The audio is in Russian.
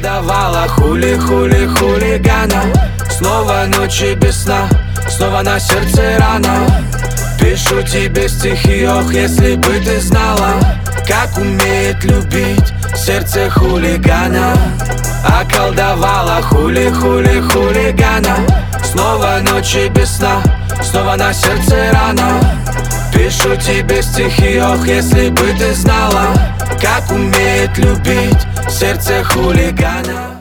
Околдовала хулигана. Снова ночи без сна, снова на сердце рана. Пишу тебе стихи, ох, если бы ты знала, как умеет любить сердце хулигана. Околдовала хулигана. Снова ночи без сна, снова на сердце рана. Пишу тебе стихи, ох, если бы ты знала, как умеет любить сердце хулигана.